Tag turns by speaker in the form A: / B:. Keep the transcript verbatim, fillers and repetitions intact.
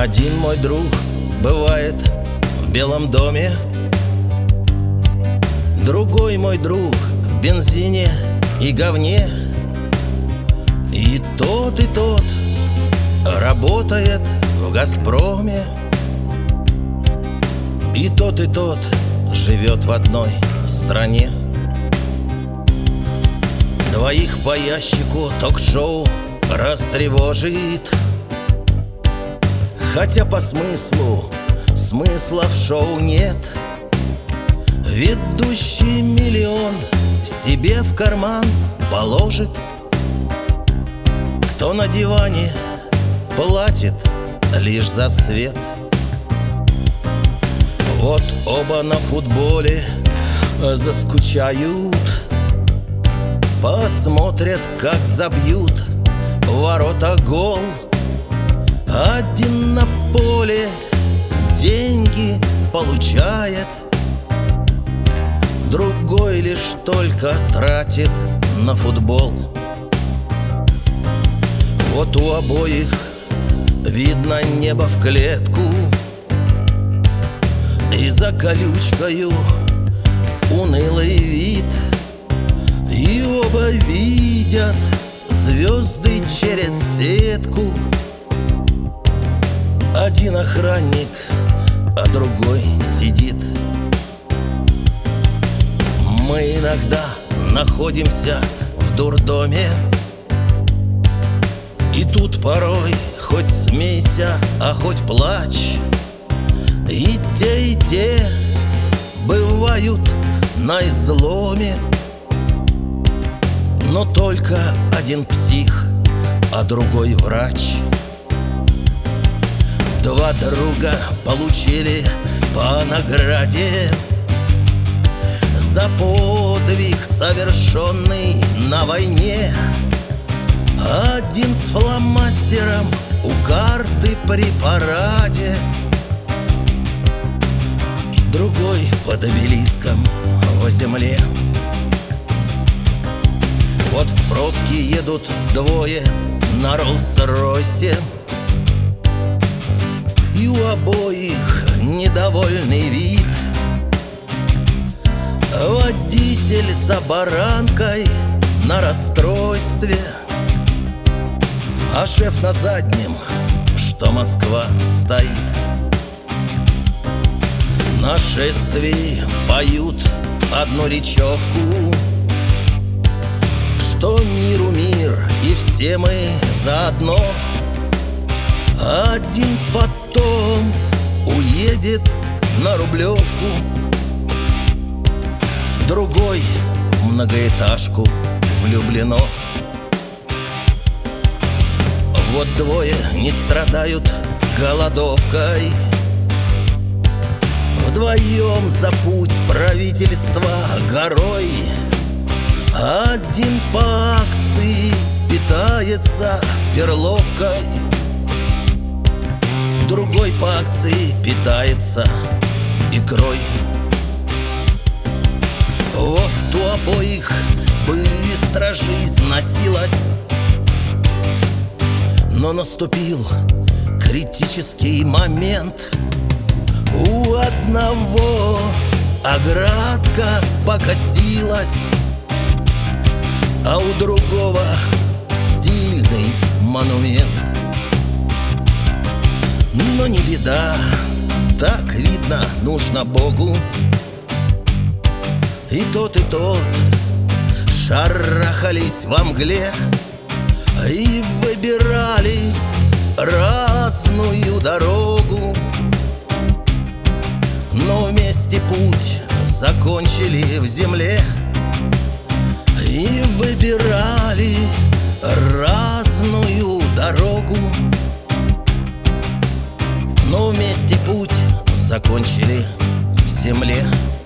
A: Один мой друг бывает в Белом доме, другой мой друг в бензине и говне. И тот, и тот работает в «Газпроме», и тот, и тот живет в одной стране. Двоих по ящику ток-шоу растревожит, хотя по смыслу смысла в шоу нет. Ведущий миллион себе в карман положит, кто на диване платит лишь за свет. Вот оба на футболе заскучают, посмотрят, как забьют в ворота гол. Один на поле деньги получает, другой лишь только тратит на футбол. Вот у обоих видно небо в клетку, и за колючкою унылый вид. И оба видят звезды через сетку. Один охранник, а другой сидит. Мы иногда находимся в дурдоме, и тут порой хоть смейся, а хоть плачь. И те, и те бывают на изломе, но только один псих, а другой врач. Два друга получили по награде за подвиг, совершенный на войне. Один с фломастером у карты при параде, другой под обелиском во земле. Вот в пробке едут двое на Роллс-Ройсе, и у обоих недовольный вид. Водитель за баранкой на расстройстве, а шеф на заднем, что Москва стоит. На шествии поют одну речевку, что миру мир и все мы заодно. Один потом уедет на Рублевку, другой в многоэтажку влюблено. Вот двое не страдают голодовкой, вдвоем за путь правительства горой. Один по акции питается перловкой, другой по акции питается икрой. Вот у обоих быстро жизнь носилась, но наступил критический момент. У одного оградка покосилась, а у другого стильный монумент. Но не беда, так видно нужно Богу. И тот, и тот шарахались во мгле и выбирали разную дорогу, но вместе путь закончили в земле и выбирали разную дорогу, но вместе путь закончили в земле.